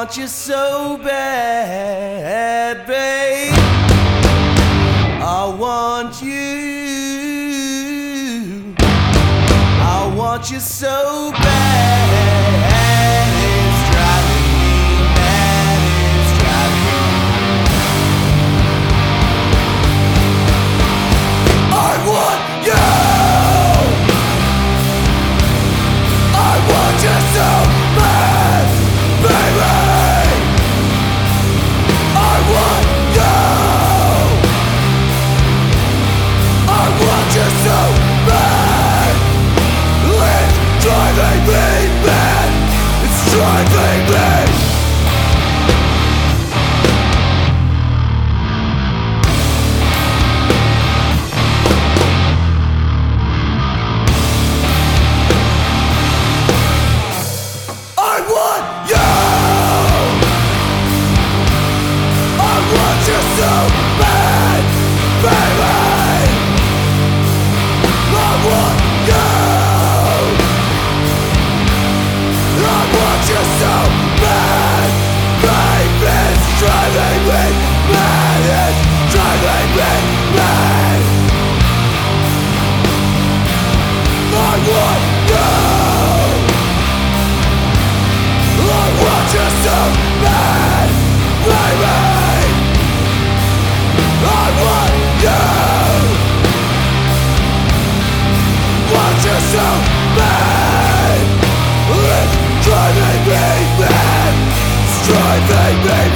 want you so bad, babe. I want you. I want you so bad. It's driving me mad. It's driving me mad. I want you. I want you so bad, baby. I want you. I want you so bad. It's driving me mad. It's driving me. I want you. I want you so bad, baby. I want you. I want you so bad, baby. It's driving me mad. It's driving me mad. I want you. I want you so bad, baby. I want you. Want you so bad. It's driving me mad. It's driving me